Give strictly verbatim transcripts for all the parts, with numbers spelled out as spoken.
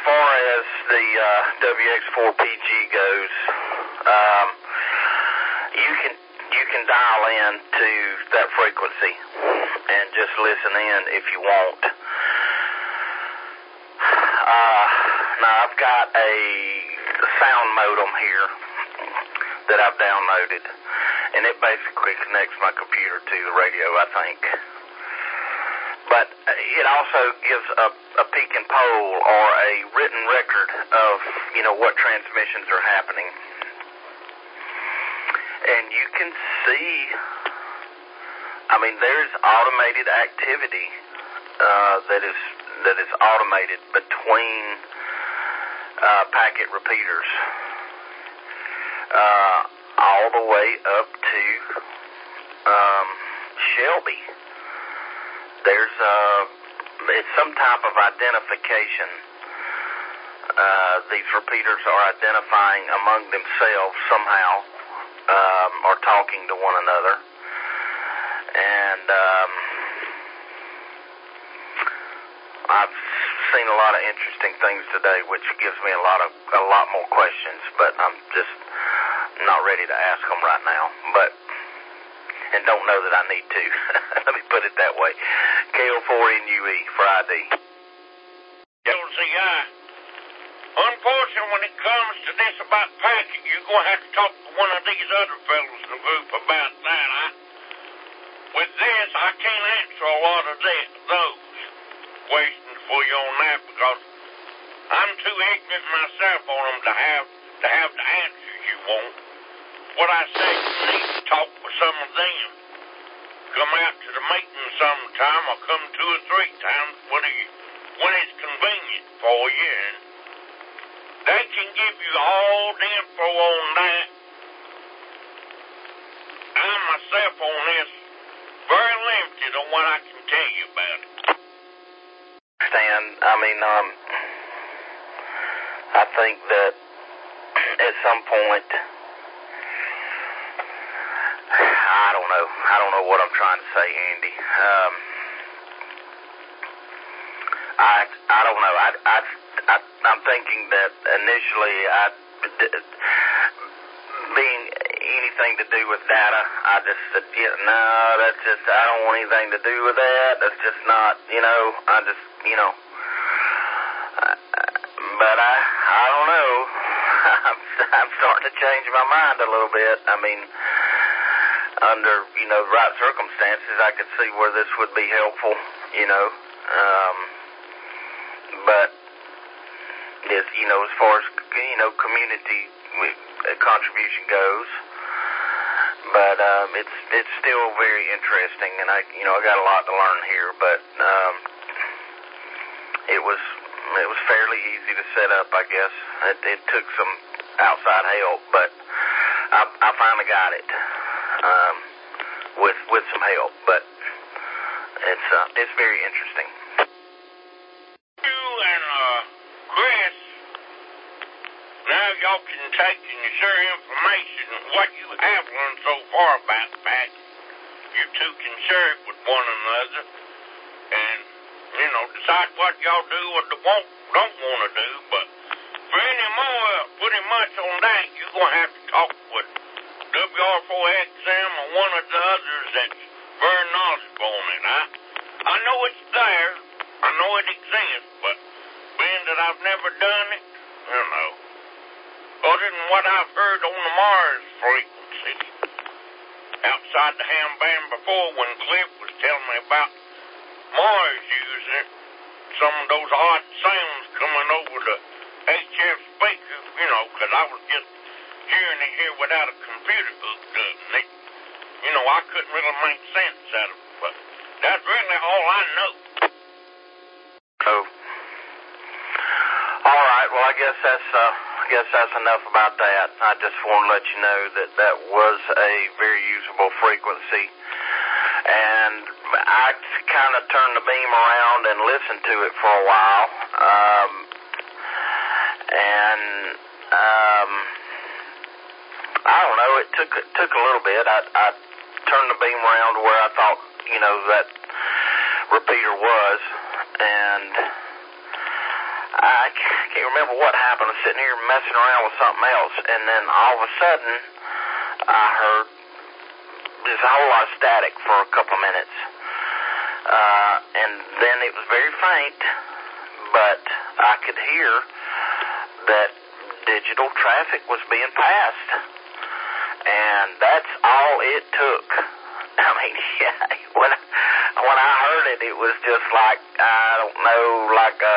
far as the uh, W X four P G goes, um, you can you can dial in to that frequency and just listen in if you want. Uh, now I've got a sound modem here that I've downloaded, and it basically connects my computer to the radio, I think. But it also gives a, a peek and poll or a written record of, you know, what transmissions are happening. And you can see, I mean, there's automated activity uh, that is that is automated between uh, packet repeaters, uh, all the way up to um, Shelby. There's uh, it's some type of identification. Uh, these repeaters are identifying among themselves somehow, um, or talking to one another. And um, I've seen a lot of interesting things today, which gives me a lot of a lot more questions. But I'm just not ready to ask them right now. But and don't know that I need to. Let me put it that way. K O four N U E for I D. L C I. Unfortunately, when it comes to this about packet, you're going to have to talk to one of these other fellows in the group about that. I, with this, I can't answer a lot of that, those questions for you on that because I'm too ignorant myself on them to have to have the answers you want. What I say, you need to talk with some of them. Come out to the meeting sometime or come two or three times when, you, when it's convenient for you. And they can give you all the info on that. I myself on this, very limited on what I can tell you about it. Stan, I mean, um, I think that at some point, I don't know. I don't know what I'm trying to say, Andy. Um, I I don't know. I I, I I'm thinking that initially, I being anything to do with data, I just said, yeah, no, that's just I don't want anything to do with that. That's just not, you know. I just, you know. Uh, but I I don't know. I'm I'm starting to change my mind a little bit. I mean, under, you know, right circumstances, I could see where this would be helpful, you know. Um, but, as, you know, as far as, you know, community contribution goes, but um, it's it's still very interesting, and I, you know, I got a lot to learn here, but um, it was it was fairly easy to set up, I guess. It, it took some outside help, but I, I finally got it. Um, with with some help, but it's uh, it's very interesting. You and uh, Chris, now y'all can take and share information what you have learned so far about the packet. You two can share it with one another, and you know decide what y'all do or don't don't want to do. But for any more, pretty much on that, you're gonna have to talk with W R four X M or one of the others that's very knowledgeable on it. I, I know it's there. I know it exists, but being that I've never done it, you know, other than what I've heard on the Mars frequency outside the ham band before when Cliff was telling me about Mars using it, some of those odd sounds coming over the H F speaker, you know, because I was just hearing it here without a computer hooked up. And it, you know, I couldn't really make sense out of it. But that's really all I know. Oh. All right. Well, I guess that's uh, I guess that's enough about that. I just want to let you know that that was a very usable frequency, and I kind of turned the beam around and listened to it for a while, um, and um. I don't know. It took it took a little bit. I, I turned the beam around to where I thought, you know, that repeater was, and I can't remember what happened. I was sitting here messing around with something else, and then all of a sudden, I heard there's a whole lot of static for a couple of minutes. Uh, and then it was very faint, but I could hear that digital traffic was being passed. And that's all it took. I mean, yeah, when I, when I heard it, it was just like, I don't know, like a,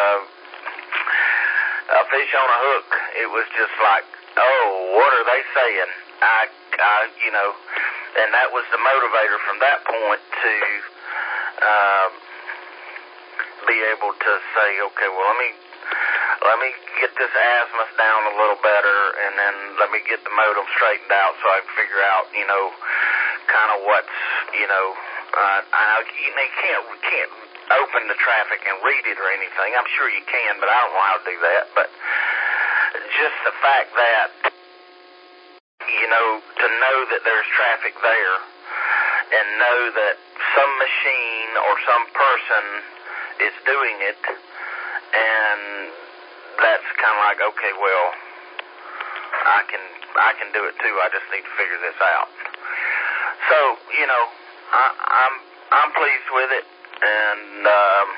a fish on a hook. It was just like, oh, what are they saying? I, I, you know, and that was the motivator from that point to um, be able to say, okay, well, let me let me get this azimuth down a little better, and then let me get the modem straightened out so I can figure out, you know, kind of what's, you know, uh, I know you can't can't open the traffic and read it or anything. I'm sure you can, but I don't know how to do that. But just the fact that, you know, to know that there's traffic there and know that some machine or some person is doing it, and that's kind of like, okay, well, I can I can do it too. I just need to figure this out. So, you know, I, I'm I'm pleased with it, and um,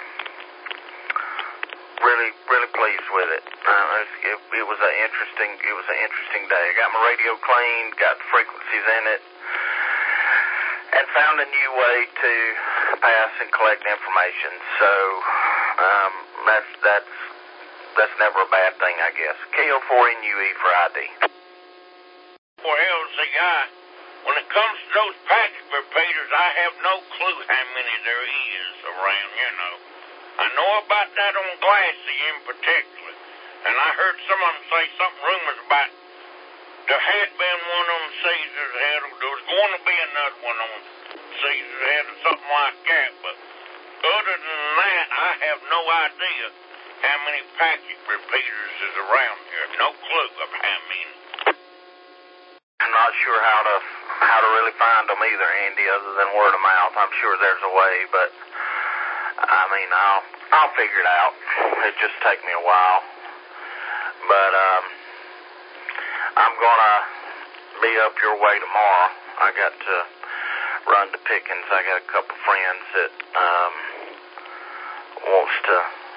really really pleased with it. Uh, it. It was an interesting it was an interesting day. I got my radio cleaned, got the frequencies in it, and found a new way to pass and collect information. So um, that's that's that's never a bad thing, I guess. K O four N U E for I D. For L C I, when it comes to those packet repeaters, I have no clue how many there is around, you know. I know about that on Glassy in particular, and I heard some of them say something, rumors about there had been one on Caesar's Head, or there was going to be another one on Caesar's Head or something like that, but other than that, I have no idea how many packet repeaters is around here. No clue of how many. I'm not sure how to how to really find them either, Andy, other than word of mouth. I'm sure there's a way, but I mean, I'll I'll figure it out. It just take me a while, but um, I'm gonna be up your way tomorrow. I got to run to Pickens. I got a couple friends that um wants to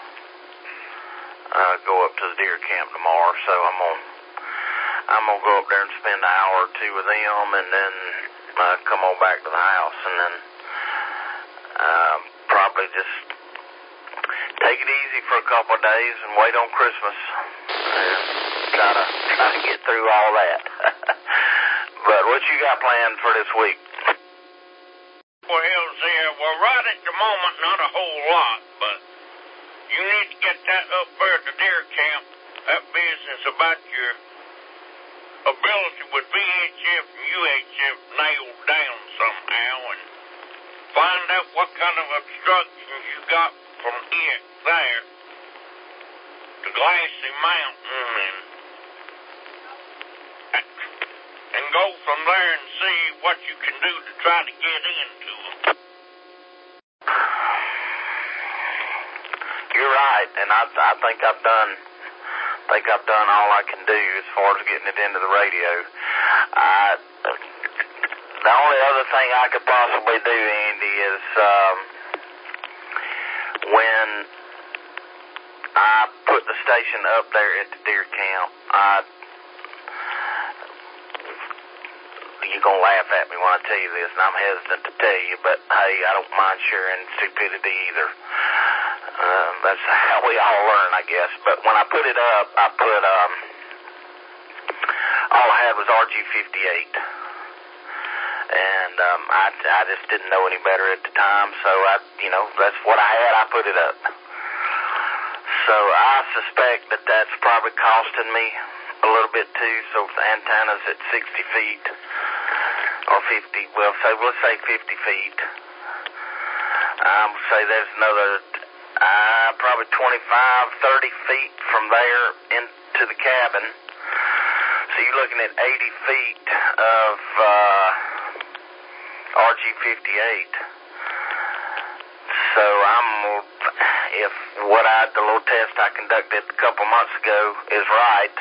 uh, go up to the deer camp tomorrow, so I'm gonna. I'm going to go up there and spend an hour or two with them, and then uh, come on back to the house, and then uh, probably just take it easy for a couple of days and wait on Christmas and try to, try to get through all that. But what you got planned for this week? Well, there, well, right at the moment, not a whole lot, but you need to get that up there at the deer camp, that business about your ability with V H F and U H F nailed down somehow, and find out what kind of obstructions you got from it there to Glassy Mountain, and and go from there and see what you can do to try to get into them. You're right, and I I think I've done. I think I've done all I can do as far as getting it into the radio. I, the only other thing I could possibly do, Andy, is um, when I put the station up there at the deer camp, I, you're going to laugh at me when I tell you this, and I'm hesitant to tell you, but hey, I don't mind sharing stupidity either. Uh, that's how we all learn, I guess. But when I put it up, I put, um, all I had was R G fifty-eight. And um, I, I just didn't know any better at the time, so I, you know, that's what I had, I put it up. So I suspect that that's probably costing me a little bit too, so if the antenna's at sixty feet, or fifty, well, say, let's say fifty feet, I would say there's another... Uh, probably twenty-five, thirty feet from there into the cabin. So you're looking at eighty feet of uh, R G fifty-eight. So I'm, if what I, the little test I conducted a couple months ago is right.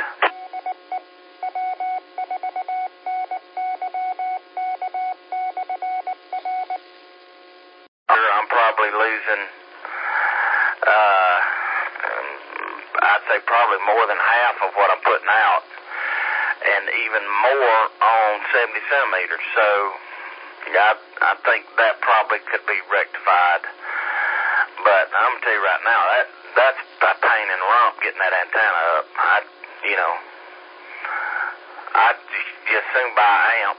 I'm probably losing, uh, I'd say probably more than half of what I'm putting out, and even more on seventy centimeters. So, yeah, I, I think that probably could be rectified. But I'm gonna tell you right now, that that's a pain in the rump getting that antenna up. I, you know, I'd just soon buy an amp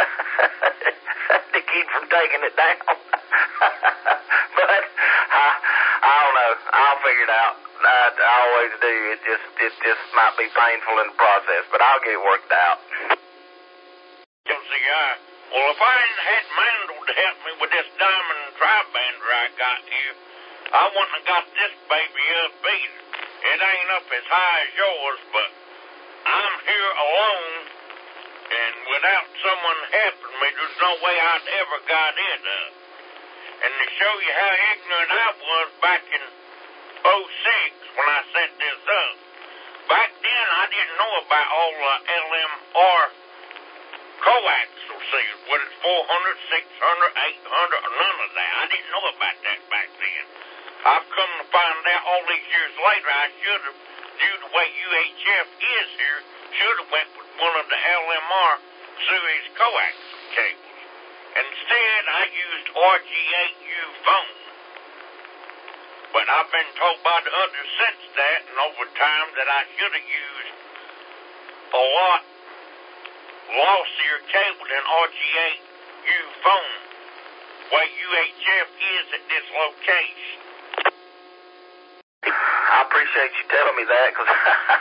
to keep from taking it down. But I, I don't know. I'll figure it out. I, I always do. It just it just might be painful in the process, but I'll get it worked out. Well, if I hadn't had Mandel to help me with this diamond tri-bander I got here, I wouldn't have got this baby up either. It ain't up as high as yours, but I'm here alone, and without someone helping me, there's no way I'd ever got it up. And to show you how ignorant I was back in oh six when I set this up, back then I didn't know about all the L M R coaxial seals, whether it's four hundred, six hundred, eight hundred, or none of that. I didn't know about that back then. I've come to find out all these years later I should have, due to the way U H F is here, should have went with one of the L M R series coaxial cables. Instead, I used R G eight U foam. But I've been told by the others since that and over time that I should have used a lot lossier cable than R G eight U foam, where U H F is at this location. I appreciate you telling me that, because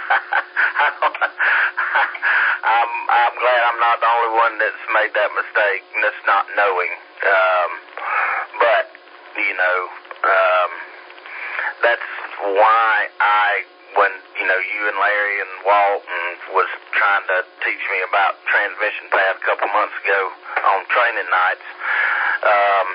I'm, I'm glad I'm not the only one that's made that mistake and that's not knowing. Um, but, you know, um, that's why I, when, you know, you and Larry and Walton was trying to teach me about transmission path a couple months ago on training nights, um,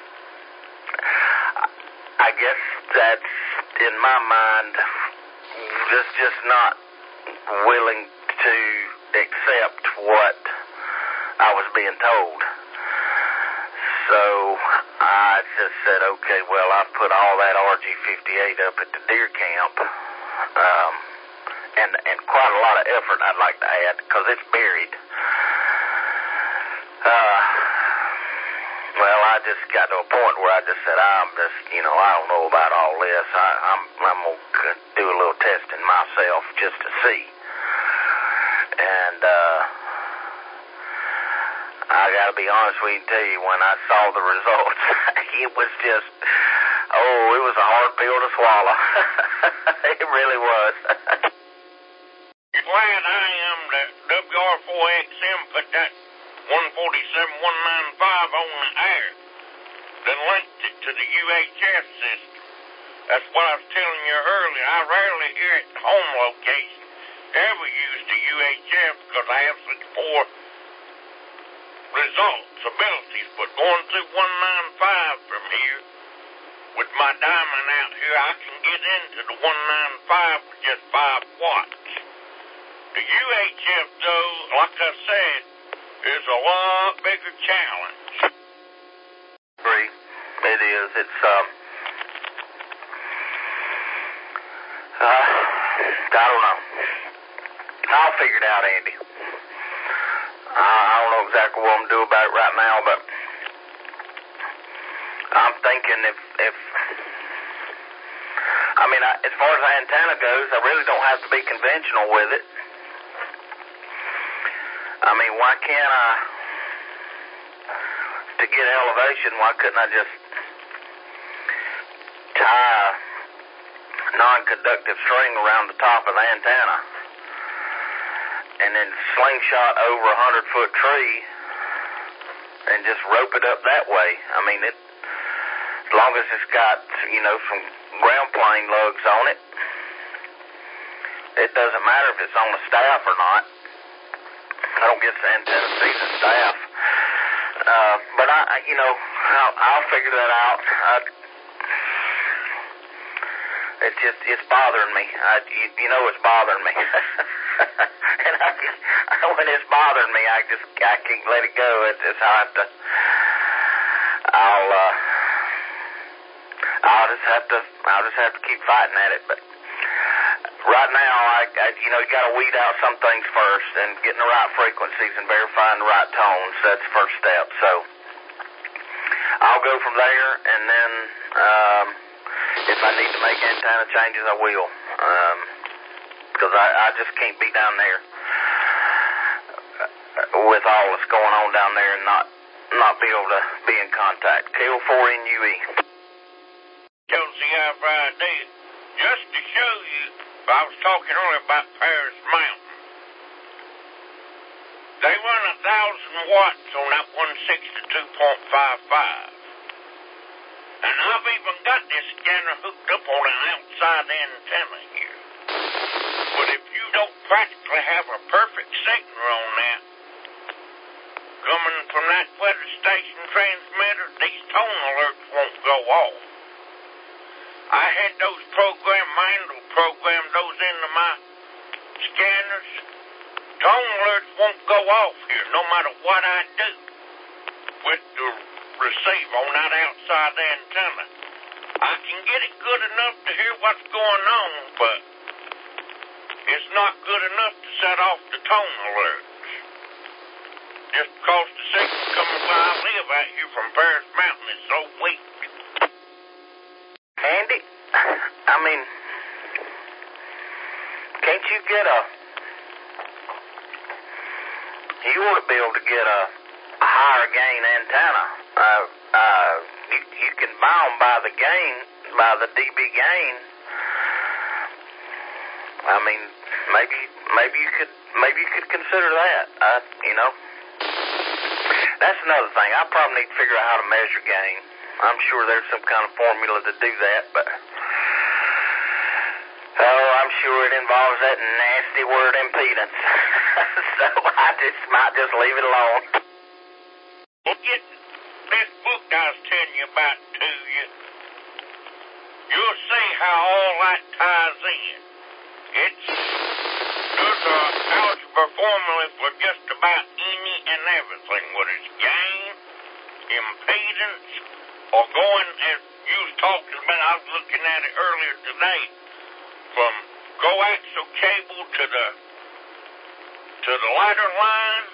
I guess that's, in my mind, just just not willing to accept what I was being told. So I just said, okay, well, I put all that R G fifty-eight up at the deer camp, um, and and quite a lot of effort I'd like to add, because it's buried. Uh, well, I just got to a point where I just said, I'm just, you know, I don't know about all this. I, I'm I'm gonna do a little testing myself just to see, and uh. I gotta be honest with you and tell you, when I saw the results, it was just, oh, it was a hard pill to swallow. It really was. Glad I am that W R four X M put that one forty-seven one ninety-five on the air, then linked it to the U H F system. That's what I was telling you earlier. I rarely here at home location ever use the U H F because I have such poor results, abilities, but going through one ninety-five from here, with my diamond out here, I can get into the one ninety-five with just five watts. The U H F, though, like I said, is a lot bigger challenge. Agree. It is. It's, um, uh, I don't know. I'll figure it out, Andy. I don't know exactly what I'm going to do about it right now, but I'm thinking if, if I mean, I, as far as the antenna goes, I really don't have to be conventional with it. I mean, why can't I, to get elevation, why couldn't I just tie a non-conductive string around the top of the antenna and then slingshot over a hundred-foot tree and just rope it up that way? I mean, it, as long as it's got, you know, some ground plane lugs on it, it doesn't matter if it's on the staff or not. I don't get the antenna sees the staff. Uh, but, I, you know, I'll, I'll figure that out. I, It's just, it's bothering me. I, you, you know it's bothering me. And I, when it's bothering me, I just, I can't let it go. It's, it's I have to, I'll, uh, I'll just have to, I'll just have to keep fighting at it. But right now, I, I you know, you got to weed out some things first, and getting the right frequencies and verifying the right tones. That's the first step. So I'll go from there, and then um, if I need to make antenna changes, I will. Um, because I, I just can't be down there with all that's going on down there and not not be able to be in contact. K O four N U E. Josie, I've idea. Just to show you, I was talking earlier about Paris Mountain. They run a thousand watts on that one sixty-two point five five. And I've even got this scanner hooked up on an outside antenna here. But if you don't practically have a perfect signal on that, coming from that weather station transmitter, these tone alerts won't go off. I had those program, Mindle programmed those into my scanners. Tone alerts won't go off here, no matter what I do with the receiver on that outside antenna. I can get it good enough to hear what's going on, but it's not good enough to set off the tone alerts. Just because the signal coming where I live out here from Paris Mountain is so weak. Andy, I mean, can't you get a, you ought to be able to get a, a higher gain antenna. Uh, uh, you, you can buy them by the gain, by the D B gain. I mean, maybe, maybe you could, maybe you could consider that. Uh, you know, that's another thing. I probably need to figure out how to measure gain. I'm sure there's some kind of formula to do that, but oh, I'm sure it involves that nasty word impedance. So I just might just leave it alone. Well, get this book I was telling you about to you. You'll see how all that ties in. It's there's a algebra formula for just about any and everything, whether it's gain, impedance, or going, as you was talking about, I was looking at it earlier today, from coaxial cable to the to the ladder line.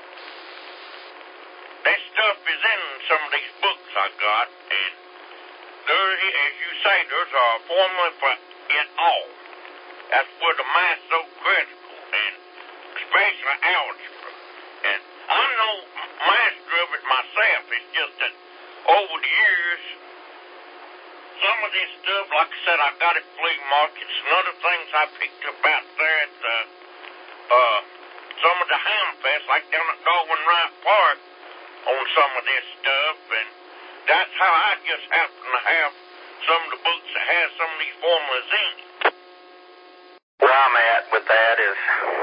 That stuff is in some of these books I got, and there, as you say, there's a formula for it all. That's where the math's so critical, and especially algebra. And I'm no master of it myself. It's just that over the years, some of this stuff, like I said, I got at flea markets and other things I picked up out there at the, uh, some of the ham fests, like down at Darwin Wright Park, on some of this stuff, and that's how I just happen to have some of the books that have some of these formulas in it. Where I'm at with that is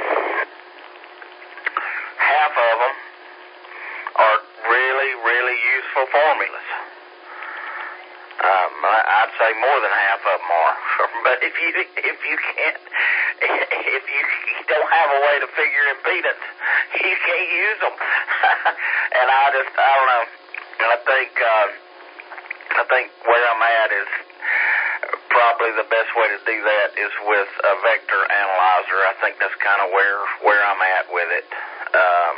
half of them are really, really useful formulas. Um, I'd say more than half of them are. But if you if you can't if you don't have a way to figure impedance, you can't use them. And I just I don't know. I think uh, I think where I'm at is probably the best way to do that is with a vector analyzer. I think that's kind of where where I'm at with it. Um,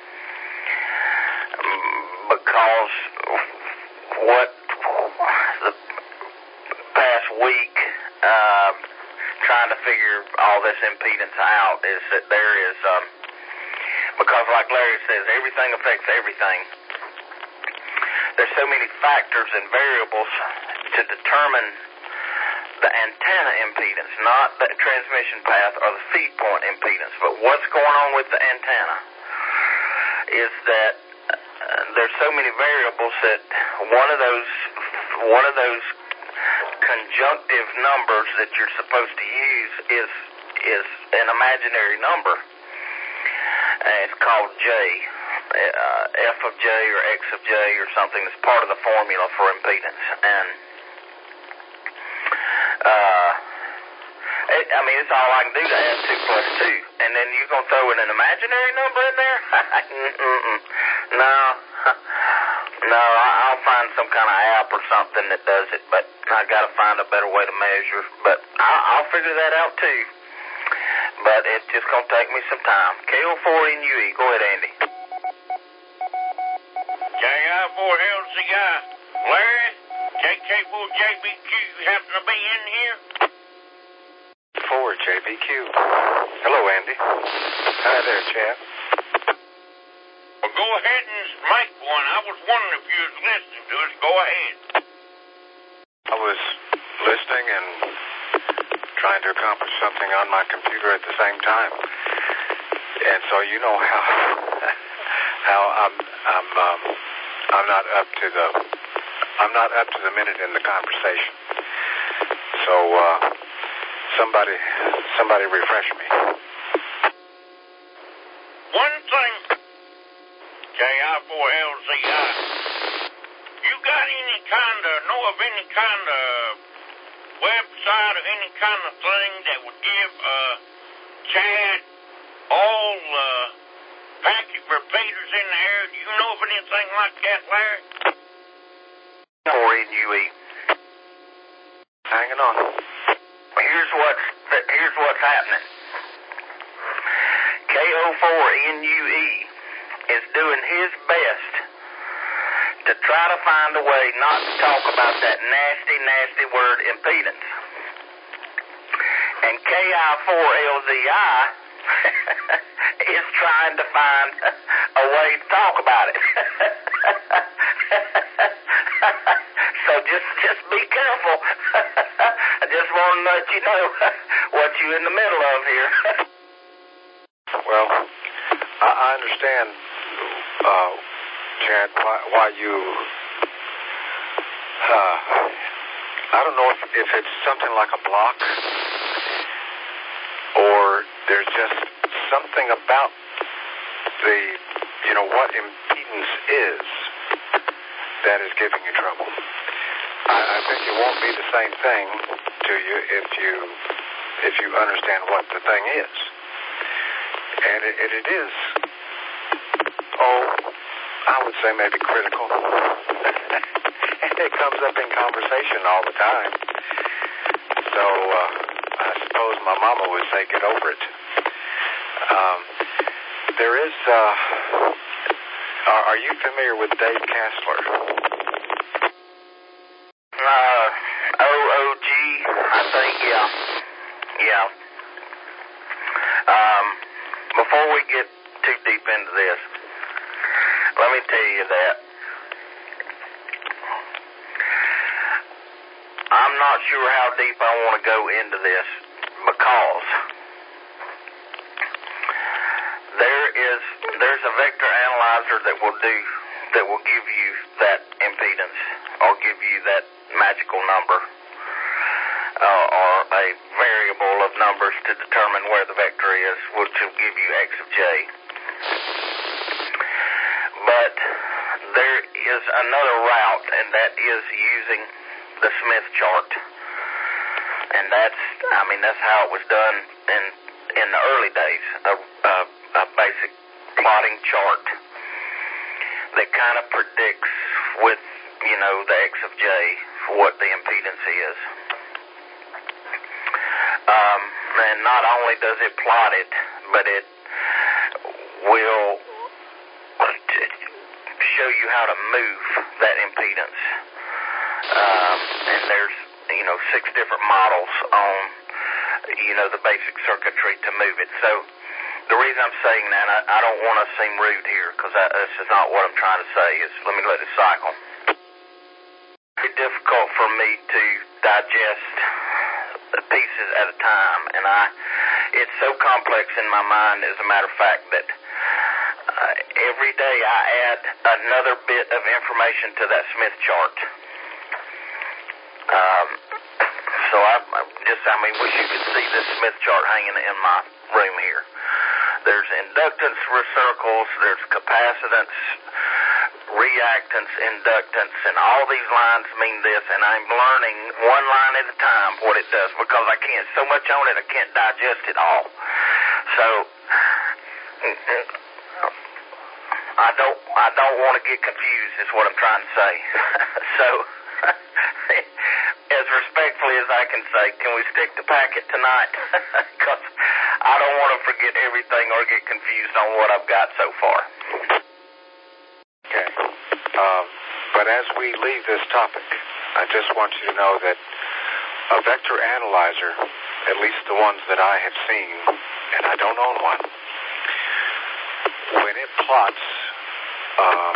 because what the past week, uh, trying to figure all this impedance out is that there is, um, because like Larry says, everything affects everything. There's so many factors and variables to determine the antenna impedance, not the transmission path or the feed point impedance, but what's going on with the antenna is that uh, there's so many variables that one of those one of those conjunctive numbers that you're supposed to use is is an imaginary number. And it's called J, uh, F of J or X of J or something that's part of the formula for impedance. And uh I mean, it's all I can do to add two plus two. And then you're going to throw in an imaginary number in there? Mm-mm. No. No, I'll find some kind of app or something that does it, but I got to find a better way to measure. But I'll, I'll figure that out, too. But it's just going to take me some time. K O four N U E. Go ahead, Andy. K I four L C I. Larry, K K four J B Q happen to be in here? four J B Q. Hello, Andy. Hi there, chap. Well, go ahead and make one. I was wondering if you was listening to us. Go ahead. I was listening and trying to accomplish something on my computer at the same time. And so you know how how I'm I'm um, I'm not up to the I'm not up to the minute in the conversation. So uh, somebody somebody refresh me. One thing, K I four L C I. You got any kind of know of any kind of website or any kind of thing that would give uh Chad all uh packet repeaters in the air? Do you know of anything like that, Larry? four N U E. Hanging on. Here's what's here's what's happening. K O four N U E is doing his best to try to find a way not to talk about that nasty, nasty word impedance. And K I four L Z I is trying to find a way to talk about it. So just just be careful. I just want to let you know what you're in the middle of here. Well, I, I understand, uh, Chad, why, why you. Uh, I don't know if, if it's something like a block, or there's just something about the, you know, what impedance is that is giving you trouble. I, I think it won't be the same thing to you if you if you understand what the thing is. And it, it, it is, oh, I would say maybe critical. And it comes up in conversation all the time. So uh, I suppose my mama would say get over it. Um, there is, uh, are, are you familiar with Dave Kassler? Uh, O O G, I think, yeah. Yeah. Um, before we get too deep into this, let me tell you that I'm not sure how deep I want to go into this because there is, there's a vector analyzer that will do, that will give you that impedance or give you that magical number. Uh, or a variable of numbers to determine where the vector is, which will give you x of j. But there is another route, and that is using the Smith chart. And that's, I mean, that's how it was done in in the early days, a, a, a basic plotting chart that kind of predicts with, you know, the x of j for what the impedance is. Um, and not only does it plot it, but it will show you how to move that impedance. Um, and there's, you know, six different models on, you know, the basic circuitry to move it. So the reason I'm saying that, I, I don't want to seem rude here, because this is not what I'm trying to say. Is let me let it cycle. It's difficult for me to digest the pieces at a time, and I, it's so complex in my mind, as a matter of fact, that uh, every day I add another bit of information to that Smith chart. Um, so I, I just, I mean, wish you could see this Smith chart hanging in my room here. There's inductance reciprocals, there's capacitance, reactance, inductance, and all these lines mean this, and I'm learning one line at a time what it does because I can't, so much on it, I can't digest it all. So, I don't, I don't want to get confused is what I'm trying to say. So, as respectfully as I can say, can we stick the packet tonight? Because I don't want to forget everything or get confused on what I've got so far. Okay. Uh, but as we leave this topic, I just want you to know that a vector analyzer, at least the ones that I have seen, and I don't own one, when it plots, um,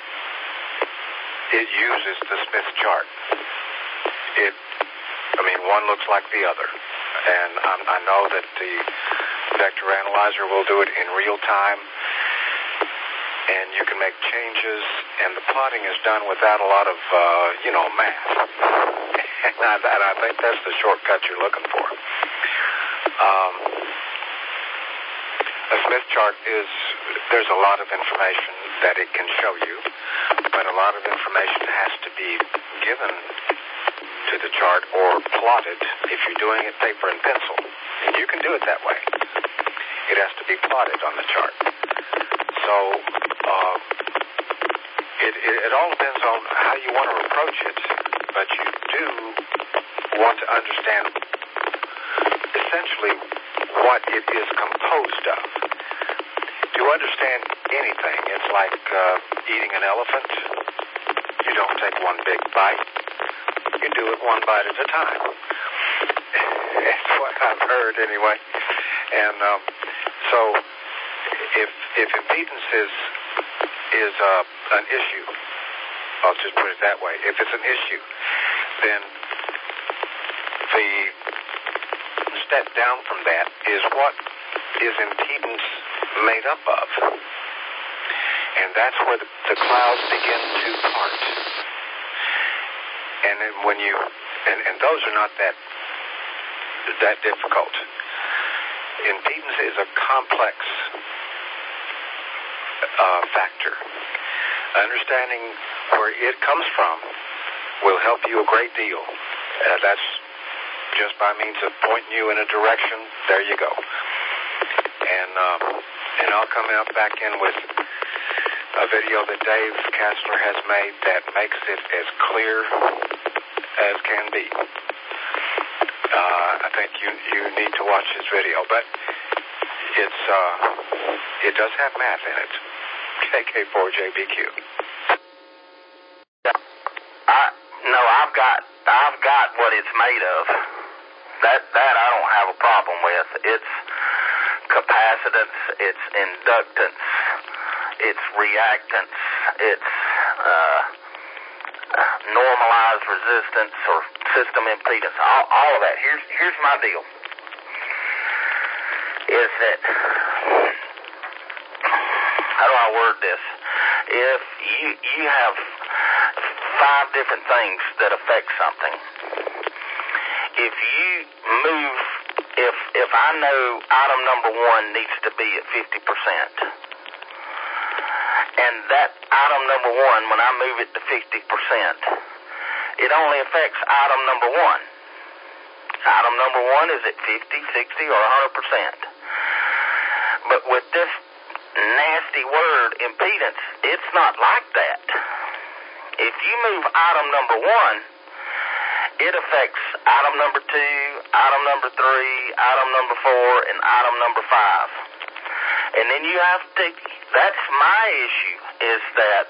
it uses the Smith chart. It, I mean, one looks like the other. And um, I know that the vector analyzer will do it in real time, and you can make changes, and the plotting is done without a lot of, uh, you know, math. And I, and I think that's the shortcut you're looking for. Um, a Smith chart is, there's a lot of information that it can show you, but a lot of information has to be given to the chart or plotted if you're doing it paper and pencil. And you can do it that way. It has to be plotted on the chart. So uh, it, it, it all depends on how you want to approach it, but you do want to understand essentially what it is composed of. To understand anything, it's like uh, eating an elephant. You don't take one big bite. You do it one bite at a time. That's what I've heard anyway. And um, so if if impedance is, is uh, an issue, I'll just put it that way. If it's an issue, then the step down from that is what is impedance made up of. And that's where the, the clouds begin to part. And then when you, and, and those are not that that difficult. Impedance is a complex uh, factor. Understanding where it comes from will help you a great deal. Uh, that's just by means of pointing you in a direction. There you go. And um, and I'll come out back in with a video that Dave Kastler has made that makes it as clear as can be. Uh, I think you you need to watch his video, but it's uh, it does have math in it. K K four J B Q. I no, I've got I've got what it's made of. That that I don't have a problem with. It's capacitance, it's inductance, it's reactance, it's uh, normalized resistance or system impedance. All, all of that. Here's here's my deal. Is that, how do I word this? If you you have five different things that affect something, if you move, if if I know item number one needs to be at fifty percent, and that item number one, when I move it to fifty percent, it only affects item number one. Item number one is at fifty, sixty, or one hundred percent. But with this nasty word, impedance, it's not like that. If you move item number one, it affects item number two, item number three, item number four, and item number five. And then you have to, that's my issue, is that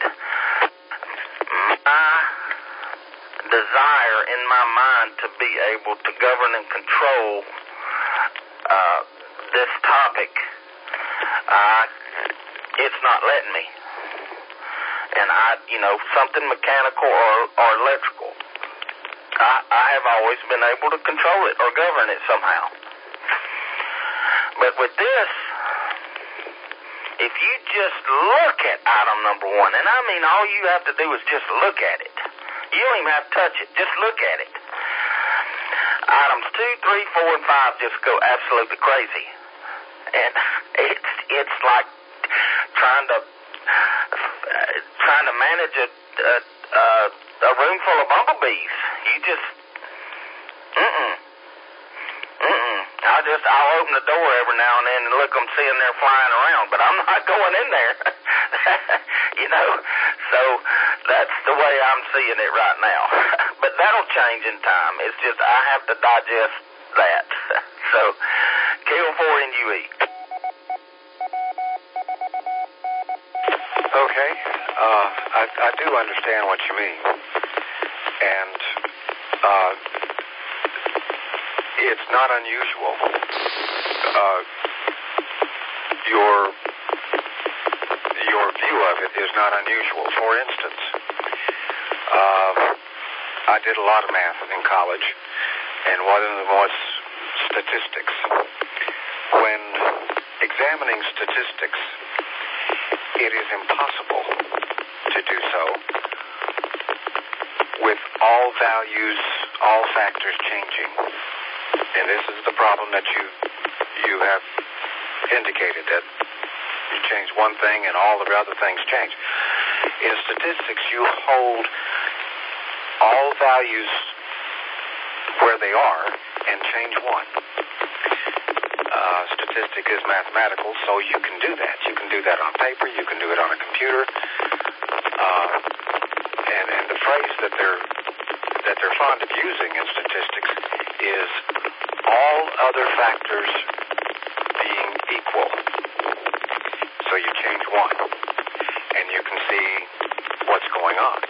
my desire in my mind to be able to govern and control uh, this topic, uh, it's not letting me. And I, you know, something mechanical or, or electrical, I, I have always been able to control it or govern it somehow. But with this, if you just look at item number one, and I mean all you have to do is just look at it. You don't even have to touch it. Just look at it. Items two, three, four, and five just go absolutely crazy. And it's it's like trying to trying to manage a, a, a, a room full of bumblebees. You just, mm-mm, mm-mm. I just, I'll open the door every now and then and look them seeing they're flying around, but I'm not going in there. You know, so that's the way I'm seeing it right now. But that'll change in time. It's just I have to digest that. So, K O four N U E. Okay, uh, I, I do understand what you mean, and uh, it's not unusual. Uh, your your view of it is not unusual. For instance, uh, I did a lot of math in college, and one of them was statistics. When examining statistics, it is impossible to do so with all values, all factors changing. And this is the problem that you you have indicated, that you change one thing and all the other things change. In statistics, you hold all values where they are and change one. Uh, statistic is mathematical, so you can do that. You can do that on paper. You can do it on a computer. Uh, and, and the phrase that they're that they're fond of using in statistics is all other factors being equal. So you change one, and you can see what's going on.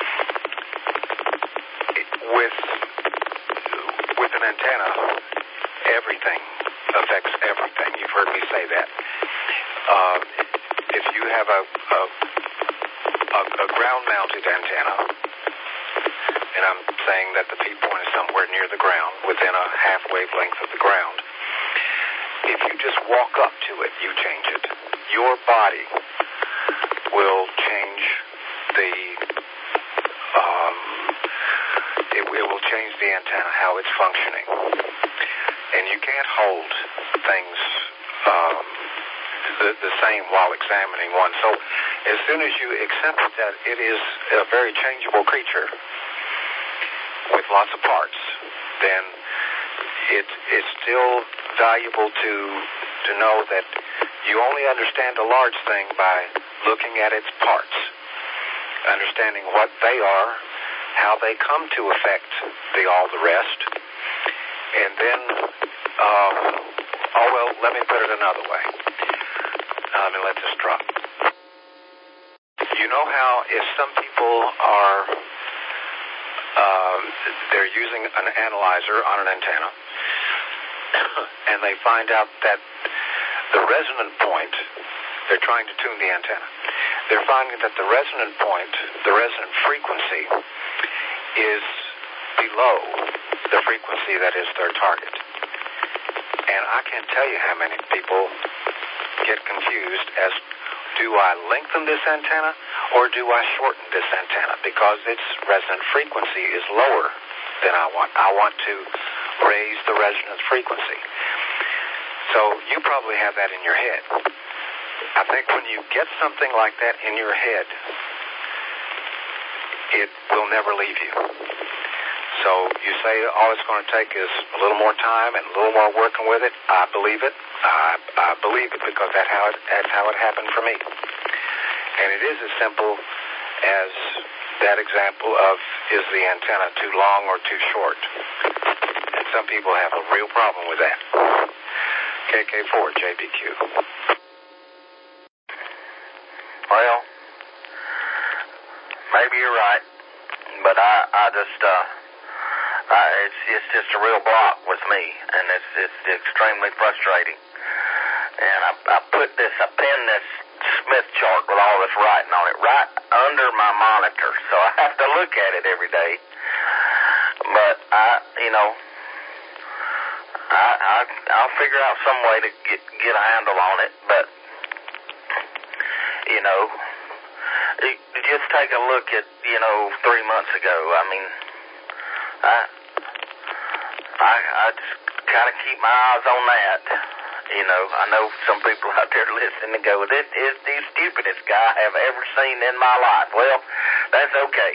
It, with with an antenna, everything affects everything. You've heard me say that. Uh, if you have a, a, a, a ground-mounted antenna, and I'm saying that the peak point is somewhere near the ground, within a half wavelength of the ground, if you just walk up to it, you change it. Your body will change the, um, it, it will change the antenna, how it's functioning. And you can't hold things um, the, the same while examining one. So as soon as you accept that it is a very changeable creature with lots of parts, then it, it's still valuable to to know that you only understand a large thing by looking at its parts, understanding what they are, how they come to affect the all the rest, and then, uh, oh well, let me put it another way. Uh, let me let this drop. You know how if some people are, uh, they're using an analyzer on an antenna, and they find out that the resonant point, they're trying to tune the antenna, they're finding that the resonant point, the resonant frequency, is below the frequency that is their target. And I can't tell you how many people get confused as, do I lengthen this antenna or do I shorten this antenna? Because its resonant frequency is lower than I want. I want to raise the resonant frequency. So you probably have that in your head. I think when you get something like that in your head, it will never leave you. So you say all it's going to take is a little more time and a little more working with it. I believe it. I, I believe it because that's how it, that's how it happened for me. And it is as simple as that example of, is the antenna too long or too short? And some people have a real problem with that. K K four, J B Q. Well, maybe you're right, but I, I just, uh, I, it's, it's just a real block with me, and it's, it's extremely frustrating. And I, I put this, I pinned this Smith chart with all this writing on it right under my monitor, so I have to look at it every day. But I, you know, I, I, I'll figure out some way to get get a handle on it. But you know, it, just take a look at, you know, three months ago. I mean, I I, I just kind of keep my eyes on that. you know, I know some people out there listening and go, this is the stupidest guy I have ever seen in my life. Well, that's okay.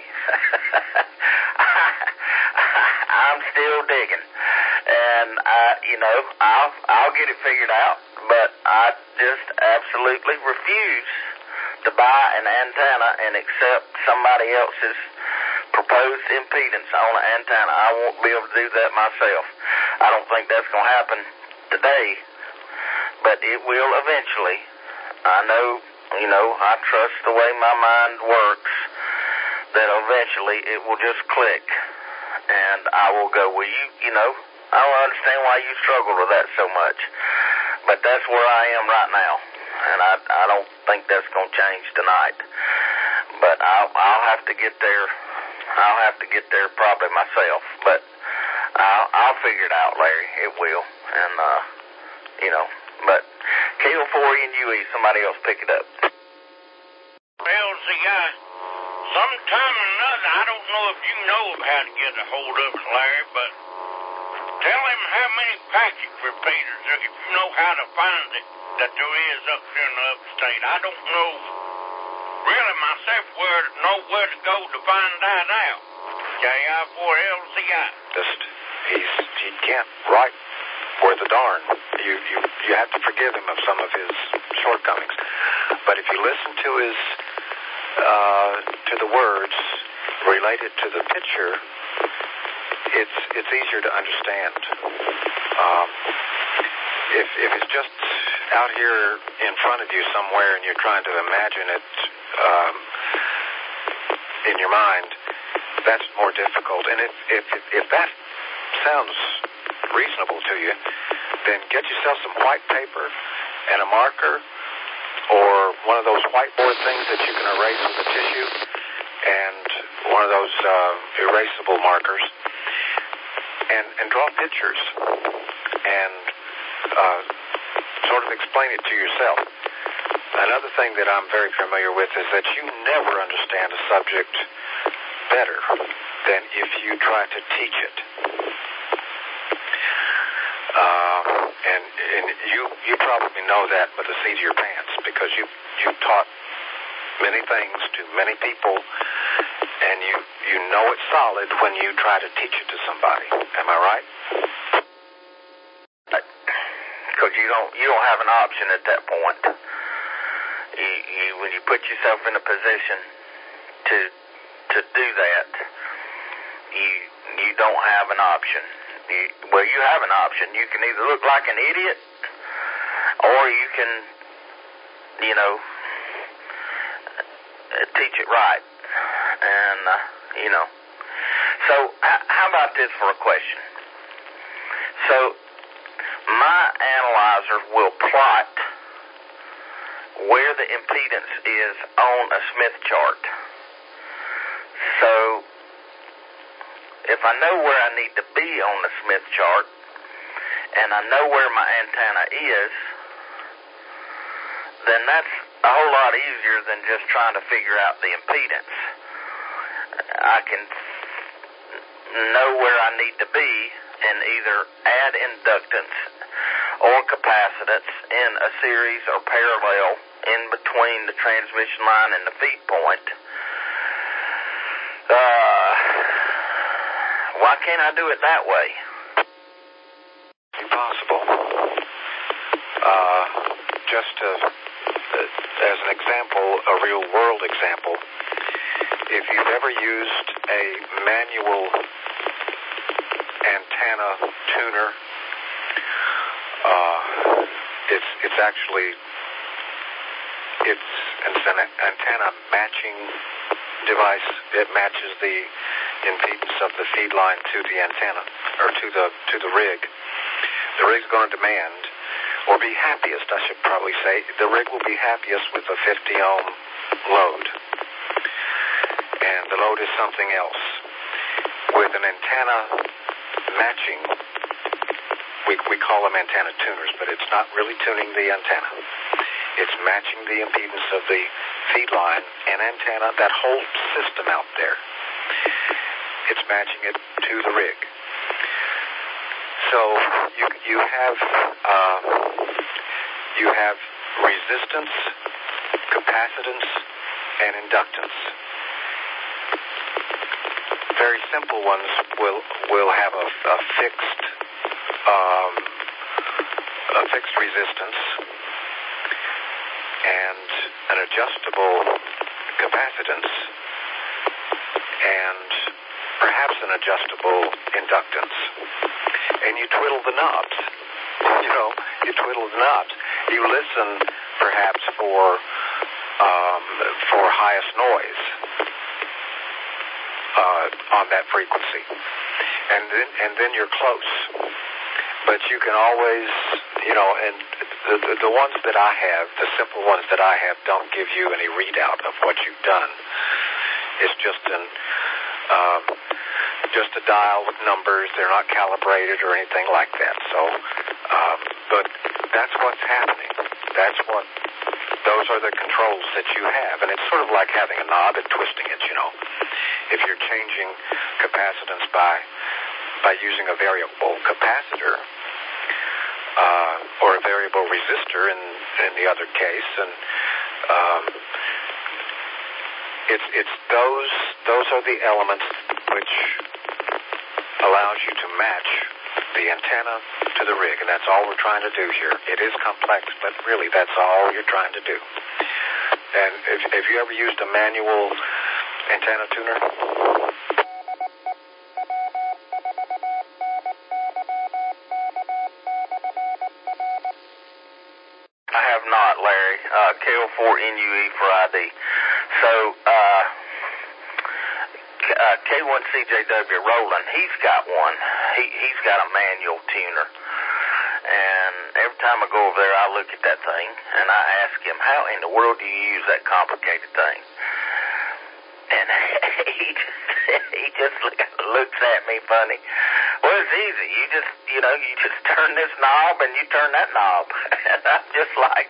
I'm still digging. And, I, you know, I'll, I'll get it figured out, but I just absolutely refuse to buy an antenna and accept somebody else's proposed impedance on an antenna. I won't be able to do that myself. I don't think that's going to happen today, but it will eventually. I know, you know, I trust the way my mind works, that eventually it will just click, and I will go, well, you, you know, I don't understand why you struggle with that so much, but that's where I am right now, and I, I don't think that's going to change tonight, but I'll, I'll have to get there. I'll have to get there probably myself, but I'll, I'll figure it out, Larry. It will, and, uh, you know, but K O four E and U E, somebody else pick it up. Well, see, I, sometime or another, I don't know if you know how to get a hold of it, Larry, but tell him how many packet repeaters, if you know how to find it, that there is up here in the upstate. I don't know really myself where know where to go to find that out. K I four L C I. Just, he's, he can't write worth a darn. You, you, you have to forgive him of some of his shortcomings. But if you listen to his, uh, to the words related to the picture, it's, it's easier to understand. Um, if, if it's just out here in front of you somewhere and you're trying to imagine it, um, in your mind, that's more difficult. And if, if, if that sounds reasonable to you, then get yourself some white paper and a marker or one of those whiteboard things that you can erase with a tissue and one of those uh, erasable markers and, and draw pictures and uh, sort of explain it to yourself. Another thing that I'm very familiar with is that you never understand a subject better than if you try to teach it. Uh, and and you you probably know that by the seat of your pants because you you've taught many things to many people, and you you know it's solid when you try to teach it to somebody. Am I right? Because you don't you don't have an option at that point. You, you when you put yourself in a position to to do that, you you don't have an option. You, well, you have an option. You can either look like an idiot, or you can, you know, teach it right. And uh, you know, so h- how about this for a question? So my analyzer will plot where the impedance is on a Smith chart. So if I know where I need to be on the Smith chart, and I know where my antenna is, then that's a whole lot easier than just trying to figure out the impedance. I can know where I need to be and either add inductance or capacitance in a series or parallel in between the transmission line and the feed point. Uh, why can't I do it that way? Impossible. Uh, just to, uh, as an example, a real world example, if you've ever used a manual antenna tuner, uh, it's it's actually it's, it's an antenna matching device. It matches the impedance of the feed line to the antenna or to the to the rig. The rig's going to demand, or be happiest, I should probably say, the rig will be happiest with a fifty ohm load, and the load is something else. With an antenna matching, we we call them antenna tuners, but it's not really tuning the antenna. It's matching the impedance of the feed line and antenna, that whole system out there. It's matching it to the rig. So you you have uh, you have resistance, capacitance, and inductance. Very simple ones will will have a, a fixed um, a fixed resistance and an adjustable capacitance and perhaps an adjustable inductance. And you twiddle the knobs. You know, you twiddle the knobs. You listen perhaps for um, for highest noise uh, on that frequency, and then and then you're close. But you can always, you know, and the, the the ones that I have, the simple ones that I have, don't give you any readout of what you've done. It's just an um, just a dial with numbers. They're not calibrated or anything like that. So, um, but that's what's happening. That's what. Those are the controls that you have, and it's sort of like having a knob and twisting it. You know, if you're changing capacitance by by using a variable capacitor uh, or a variable resistor in in the other case, and um, it's it's those those are the elements which allows you to match the antenna to the rig, and that's all we're trying to do here. It is complex, but really that's all you're trying to do. And if, have you ever used a manual antenna tuner? I have not, Larry. Uh, K O four N U E for I D. So, uh, uh, K one C J W Roland, he's got one. He, he's got a manual tuner. And every time I go over there, I look at that thing, and I ask him, how in the world do you use that complicated thing? And he just, he just looks at me funny. Well, it's easy. You just, you know, you just turn this knob, and you turn that knob. And I'm just like,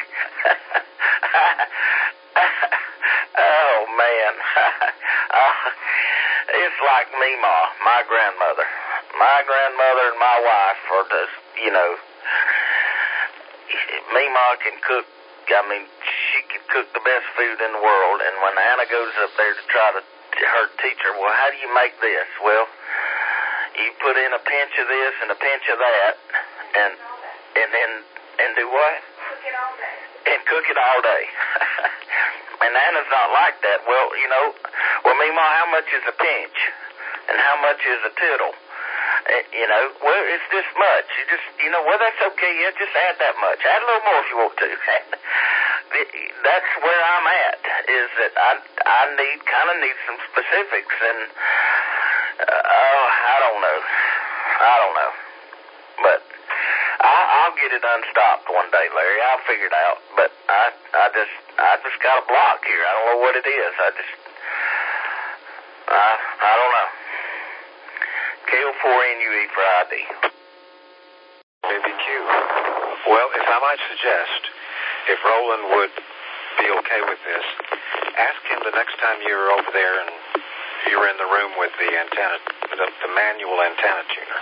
oh, man. uh, it's like Meemaw, my grandmother. My grandmother and my wife are just, you know, Meemaw can cook. I mean, she can cook the best food in the world. And when Anna goes up there to try to her teach her, well, how do you make this? Well, you put in a pinch of this and a pinch of that, and and then and do what? Cook it all day. And cook it all day. And Anna's not like that. Well, you know, well, Meemaw, how much is a pinch? And how much is a tittle? Uh, you know, well, it's this much. You just, you know, well, that's okay. Yeah, just add that much. Add a little more if you want to. That's where I'm at, is that I, I need, kind of need some specifics. And, uh, oh, I don't know. I don't know. But I, I'll get it unstopped one day, Larry. I'll figure it out. But I, I just, I just got a block here. I don't know what it is. I just, I, I don't know. K O four N U E for I D. A B Q. Well, if I might suggest, if Roland would be okay with this, ask him the next time you're over there and you're in the room with the antenna, the, the manual antenna tuner.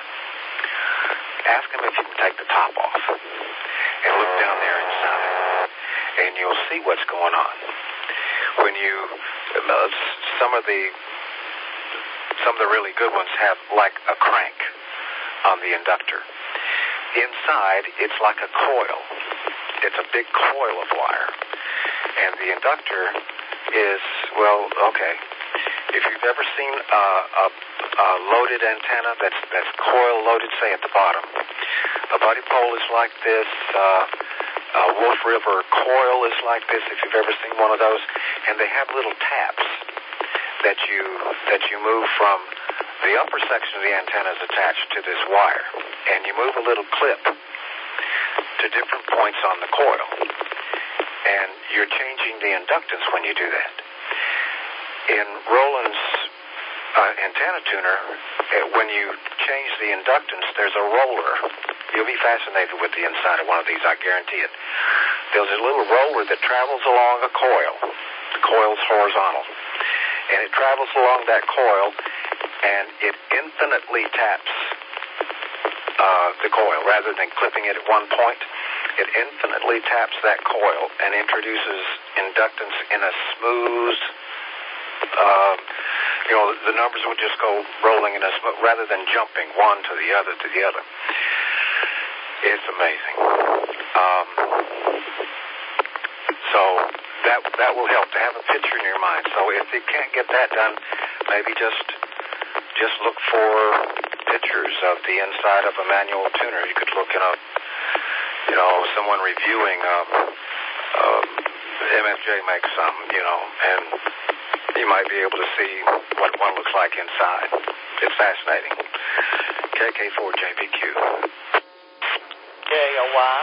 Ask him if you can take the top off and look down there inside, and you'll see what's going on. When you, uh, some of the Some of the really good ones have like a crank on the inductor. Inside, it's like a coil. It's a big coil of wire. And the inductor is, well, okay. If you've ever seen a, a, a loaded antenna that's, that's coil loaded, say at the bottom, a buddy pole is like this, uh, a Wolf River coil is like this, if you've ever seen one of those, and they have little taps that you that you move from the upper section of the antenna is attached to this wire, and you move a little clip to different points on the coil, and you're changing the inductance when you do that. In Roland's uh, antenna tuner, when you change the inductance, there's a roller. You'll be fascinated with the inside of one of these, I guarantee it. There's a little roller that travels along a coil. The coil's horizontal. And it travels along that coil, and it infinitely taps uh, the coil. Rather than clipping it at one point, it infinitely taps that coil and introduces inductance in a smooth, uh, you know, the numbers would just go rolling in a smooth, rather than jumping one to the other to the other. It's amazing. Um, so that that will help to have a picture in your mind. So if you can't get that done, maybe just just look for pictures of the inside of a manual tuner. You could look in a, you know, someone reviewing um, um, M F J makes some, you know, and you might be able to see what one looks like inside. It's fascinating. K K four J B Q. J O Y.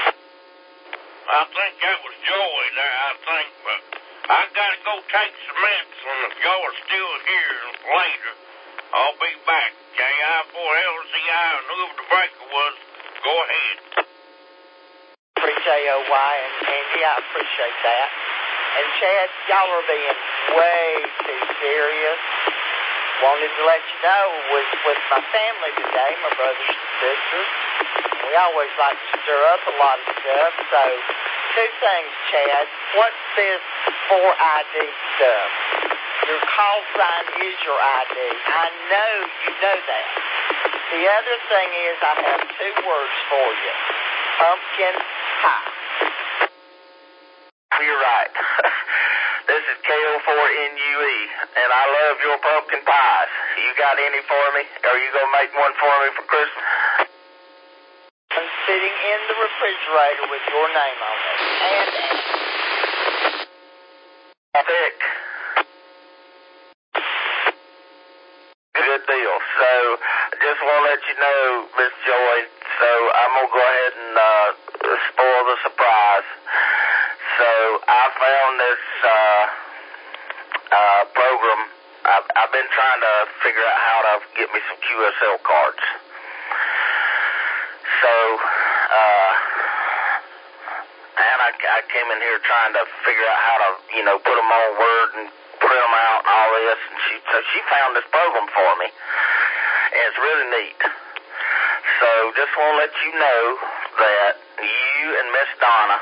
I think that was Joy there, I think, but I gotta go take some medicine. If y'all are still here later, I'll be back. K I four L Z I and whoever the breaker was, go ahead. Free J O Y, and Andy, I appreciate that. And Chad, y'all are being way too serious. Wanted to let you know, with, with my family today, my brothers and sisters, we always like to stir up a lot of stuff. So, two things, Chad. What's this four I D stuff? Your call sign is your I D. I know you know that. The other thing is I have two words for you. Pumpkin pie. You're right. This is K O four N U E, and I love your pumpkin pies. You got any for me? Are you going to make one for me for Christmas? I'm sitting in the refrigerator with your name on it. And, and. Thick. Good deal. So, just want to let you know, Miss Joy, so I'm going to go ahead and uh, spoil the surprise. So I found this uh, uh, program. I've, I've been trying to figure out how to get me some Q S L cards. So, uh, and I, I came in here trying to figure out how to, you know, put them on Word and print them out and all this. And she, so she found this program for me, and it's really neat. So just want to let you know that you and Miss Donna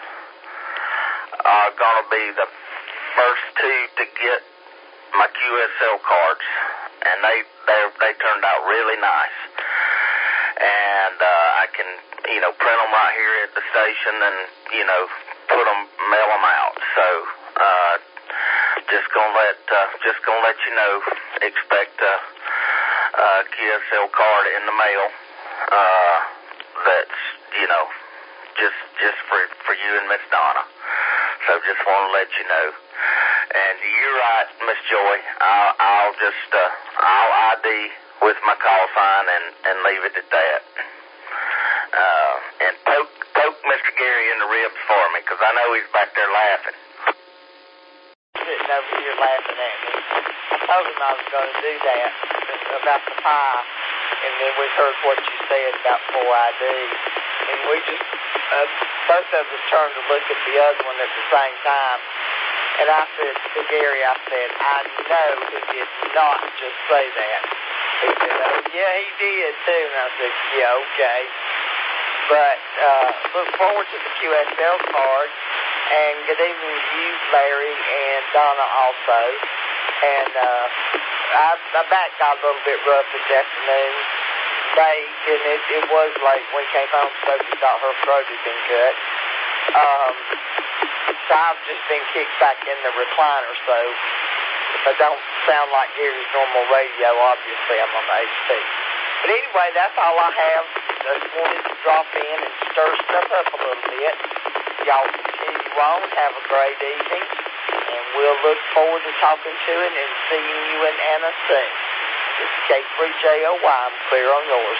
are going to be the first two to get my Q S L cards, and they they they turned out really nice. And uh, I can, you know, print them right here at the station, and you know, put them, mail them out. So uh, just gonna let uh, just gonna let you know, expect a, a Q S L card in the mail. Uh, that's, you know, just just for for you and Miss Donna. So just want to let you know. And you're right, Miss Joy. I'll, I'll just, uh, I'll I D with my call sign and, and leave it at that. Uh, and poke, poke Mister Gary in the ribs for me, because I know he's back there laughing. Sitting over here laughing at me. I told him I was going to do that about the pie, and then we heard what you said about four I D, and we just, uh, both of us turned to look at the other one at the same time, and I said to Gary, I said, I know he did not just say that. He said, oh, yeah, he did, too, and I said, yeah, okay. But uh, look forward to the Q S L card, and good evening to you, Larry, and Donna also. And uh, I, my back got a little bit rough this afternoon, late, and it, it was late when we came home, so we thought her throat had been cut. Um, so I've just been kicked back in the recliner, so if I don't sound like Gary's normal radio, obviously I'm on the H T. But anyway, that's all I have. Just wanted to drop in and stir stuff up a little bit. Y'all continue on. Have a great evening. And we'll look forward to talking to you and seeing you in Anna soon. This is K three J O Y. I'm clear on yours.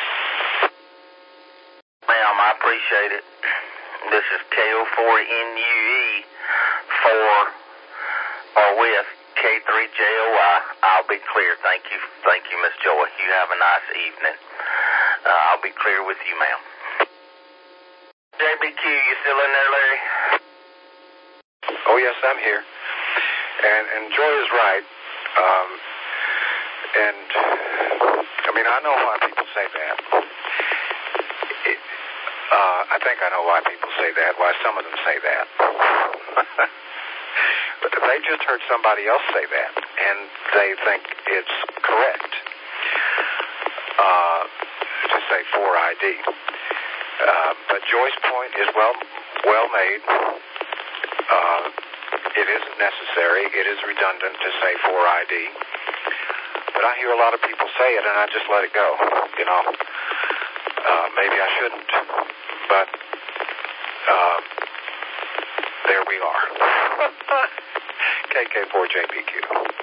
Ma'am, I appreciate it. This is K O four N U E for or with K three J O Y. I'll be clear. Thank you. Thank you, Miss Joy. You have a nice evening. Uh, I'll be clear with you, ma'am. J B Q, you still in there, Larry? Oh, yes, I'm here. And, and Joy is right. Um, and, I mean, I know why people say that. It, Uh, I think I know why people say that, why some of them say that. But they just heard somebody else say that, and they think it's correct uh, to say four I D. Uh, but Joy's point is well, well made. Uh, it isn't necessary. It is redundant to say four I D. But I hear a lot of people say it, and I just let it go. You know, uh, maybe I shouldn't, but uh, there we are. K K four J B Q.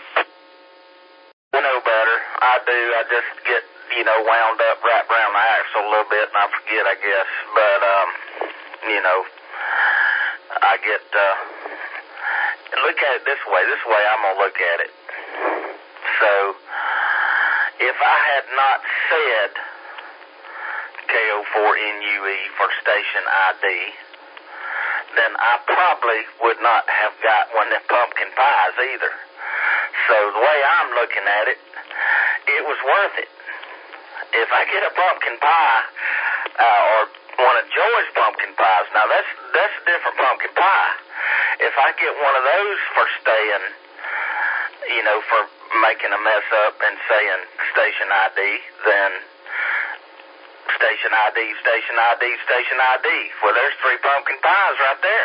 I know better. I do. I just get, you know, wound up right around the axle a little bit, and I forget, I guess. But, um, you know, I get, uh, look at it this way. This way I'm going to look at it. So, if I had not said K O four N U E for station I D, then I probably would not have got one of them pumpkin pies either. So the way I'm looking at it, it was worth it. If I get a pumpkin pie, uh, or one of Joy's pumpkin pies, now that's that's a different pumpkin pie. If I get one of those for staying, you know, for making a mess up and saying station I D, then station I D, station I D, station I D. Well, there's three pumpkin pies right there.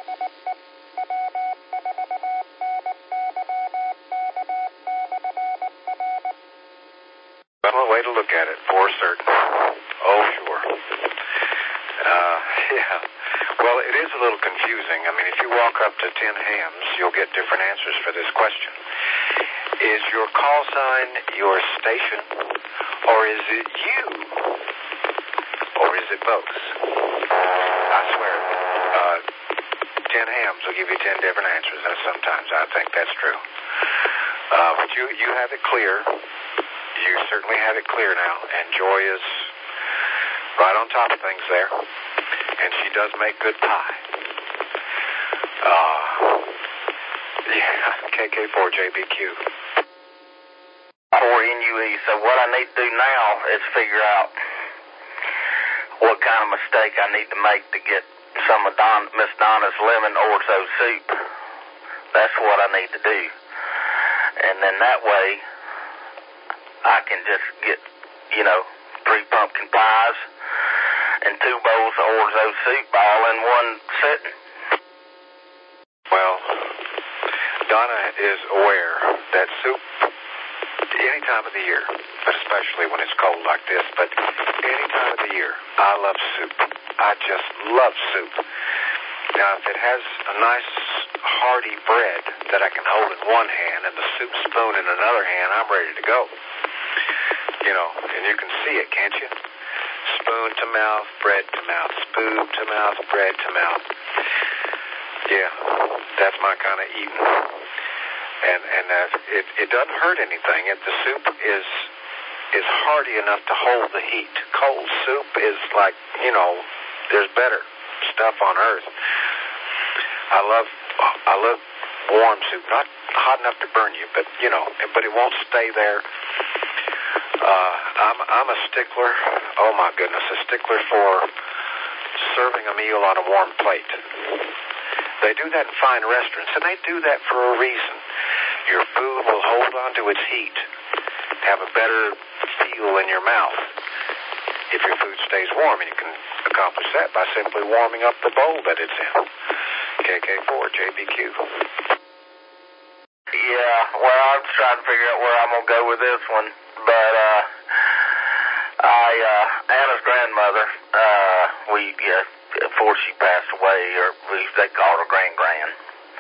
Well, a way to look at it, for certain. Oh, sure. Uh, yeah. Well, it is a little confusing. I mean, if you walk up to ten hams, you'll get different answers for this question. Is your call sign your station, or is it you? Or is it both? I swear, uh, ten hams will give you ten different answers, and sometimes I think that's true. Uh, but you, you have it clear. You certainly have it clear now, and Joy is right on top of things there, and she does make good pie. Uh, yeah, K K four J B Q. four N U E, so what I need to do now is figure out what kind of mistake I need to make to get some of Don, Miss Donna's lemon orzo soup. That's what I need to do. And then that way, I can just get, you know, three pumpkin pies and two bowls of orzo soup all in one sitting. Well, Donna is aware that soup, any time of the year, but especially when it's cold like this, but any time of the year, I love soup. I just love soup. Now, if it has a nice hearty bread that I can hold in one hand and the soup spoon in another hand, I'm ready to go. You know, and you can see it, can't you? Spoon to mouth, bread to mouth, spoon to mouth, bread to mouth. Yeah, that's my kind of eating. And and uh, it it doesn't hurt anything. If the soup is is hearty enough to hold the heat. Cold soup is like, you know, there's better stuff on earth. I love I love warm soup, not hot enough to burn you, but you know, but it won't stay there. Uh, I'm I'm a stickler. Oh my goodness, a stickler for serving a meal on a warm plate. They do that in fine restaurants, and they do that for a reason. Your food will hold on to its heat, have a better feel in your mouth if your food stays warm, and you can accomplish that by simply warming up the bowl that it's in. K K four J B Q. Yeah, well, I'm trying to figure out where I'm going to go with this one, but, uh, I, uh, Anna's grandmother, uh, we, yeah, before she passed away, or we, they called her Grand-Grand.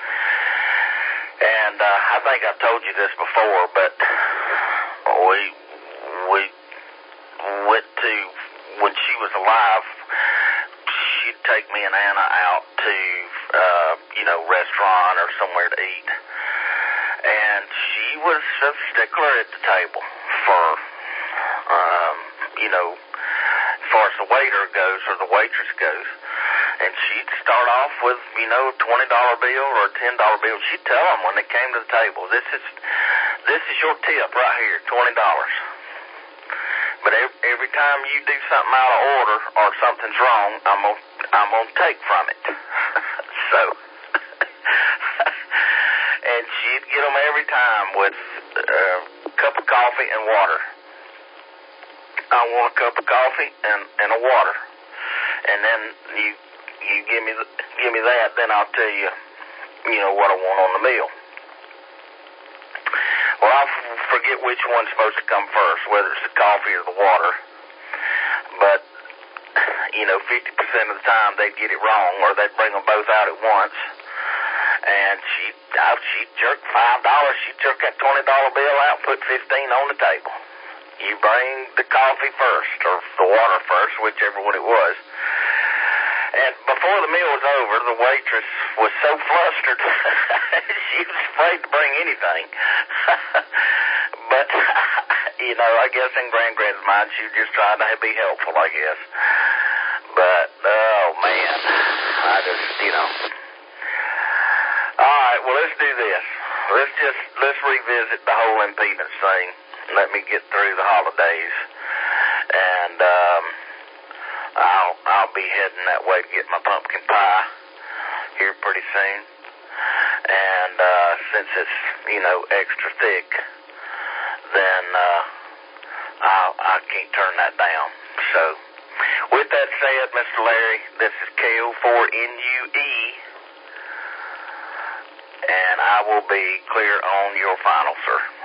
And, uh, I think I've told you this before, but we, we went to, when she was alive, she'd take me and Anna out to, uh, you know, restaurant or somewhere to eat. And she was a stickler at the table for, um, you know, as far as the waiter goes or the waitress goes. And she'd start off with, you know, a twenty dollar bill or a ten dollar bill. She'd tell them when they came to the table, this is this is your tip right here, twenty dollars. But every, every time you do something out of order or something's wrong, I'm gonna I'm gonna take from it. So, and she'd get them every time with a cup of coffee and water. I want a cup of coffee and, and a water, and then you you give me the, give me that, then I'll tell you, you know, what I want on the meal. Well, I f- forget which one's supposed to come first, whether it's the coffee or the water. But, you know, fifty percent of the time they'd get it wrong, or they'd bring them both out at once. And she, uh, she'd jerk five dollars, she'd jerk that twenty dollar bill out and put fifteen on the table. You bring the coffee first, or the water first, whichever one it was. And before the meal was over, the waitress was so flustered, she was afraid to bring anything. But, you know, I guess in Grand Grand's mind, she was just trying to be helpful, I guess. But, oh, man, I just, you know. All right, well, let's do this. Let's just, let's revisit the whole impedance thing. Let me get through the holidays. And, um... I'll I'll be heading that way to get my pumpkin pie here pretty soon. And uh, since it's, you know, extra thick, then uh, I'll, I can't turn that down. So, with that said, Mister Larry, this is K O four N U E, and I will be clear on your final, sir.